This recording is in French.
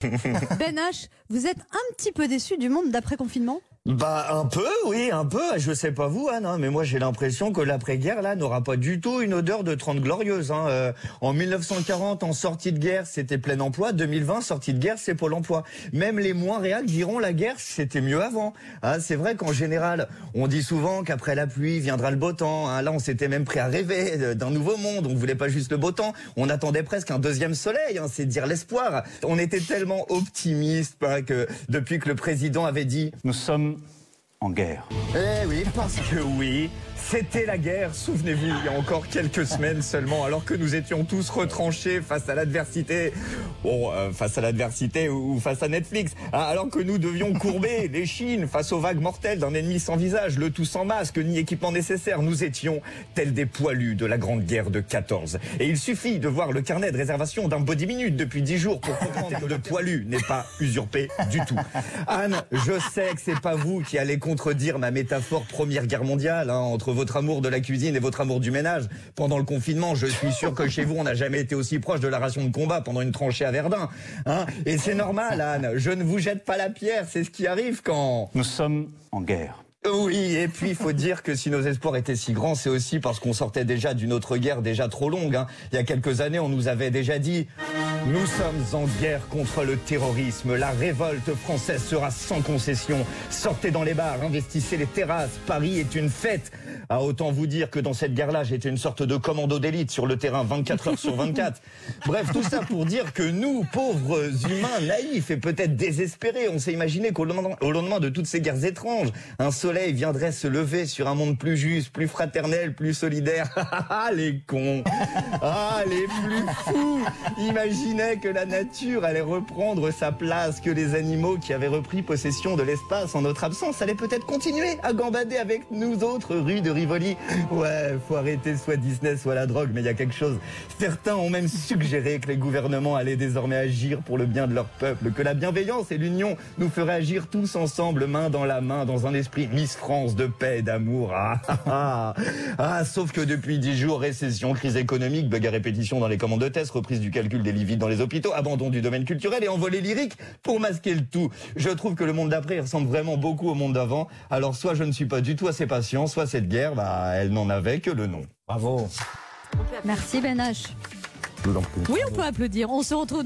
Ben H, vous êtes un petit peu déçu du monde d'après-confinement ? Bah un peu, oui, un peu. Je sais pas vous, Anne, mais moi j'ai l'impression que l'après-guerre là n'aura pas du tout une odeur de 30 glorieuses. En 1940, en sortie de guerre, c'était plein emploi. 2020, sortie de guerre, c'est Pôle emploi. Même les moins réacs diront la guerre, c'était mieux avant. C'est vrai qu'en général, on dit souvent qu'après la pluie viendra le beau temps. Là, on s'était même prêt à rêver d'un nouveau monde. On voulait pas juste le beau temps, on attendait presque un deuxième soleil. C'est dire l'espoir. On était tellement optimistes que depuis que le président avait dit « Nous sommes en guerre ». Eh oui, parce que oui, c'était la guerre, souvenez-vous, il y a encore quelques semaines seulement, alors que nous étions tous retranchés face à l'adversité. Bon, face à l'adversité ou face à Netflix. Alors que nous devions courber les chines face aux vagues mortelles d'un ennemi sans visage, le tout sans masque, ni équipement nécessaire. Nous étions tels des poilus de la Grande Guerre de 14. Et il suffit de voir le carnet de réservation d'un body minute depuis 10 jours pour comprendre que le poilu n'est pas usurpé du tout. Anne, je sais que c'est pas vous qui allez contredire ma métaphore Première Guerre mondiale, entre votre amour de la cuisine et votre amour du ménage. Pendant le confinement, je suis sûr que chez vous, on n'a jamais été aussi proche de la ration de combat pendant une tranchée à Verdun. Et c'est normal, Anne, je ne vous jette pas la pierre, c'est ce qui arrive quand... Nous sommes en guerre. Oui, et puis il faut dire que si nos espoirs étaient si grands, c'est aussi parce qu'on sortait déjà d'une autre guerre déjà trop longue. Il y a quelques années, on nous avait déjà dit « Nous sommes en guerre contre le terrorisme, la révolte française sera sans concession. Sortez dans les bars, investissez les terrasses, Paris est une fête !» Autant vous dire que dans cette guerre-là, j'étais une sorte de commando d'élite sur le terrain 24 heures sur 24. Bref, tout ça pour dire que nous, pauvres humains naïfs et peut-être désespérés, on s'est imaginé qu'au lendemain de toutes ces guerres étranges, un soleil viendrait se lever sur un monde plus juste, plus fraternel, plus solidaire. Les cons, les plus fous imaginaient que la nature allait reprendre sa place, que les animaux qui avaient repris possession de l'espace en notre absence allaient peut-être continuer à gambader avec nous autres rues de Rivoli. Ouais, faut arrêter soit Disney, soit la drogue, mais il y a quelque chose. Certains ont même suggéré que les gouvernements allaient désormais agir pour le bien de leur peuple, que la bienveillance et l'union nous feraient agir tous ensemble, main dans la main, dans un esprit Miss France de paix et d'amour. Sauf que depuis 10 jours, récession, crise économique, bug à répétition dans les commandes de tests, reprise du calcul des lits vides dans les hôpitaux, abandon du domaine culturel et envolée lyrique pour masquer le tout. Je trouve que le monde d'après ressemble vraiment beaucoup au monde d'avant. Alors soit je ne suis pas du tout assez patient, soit cette guerre, elle n'en avait que le nom. Bravo. Merci Ben H. Oui, on peut applaudir. On se retrouve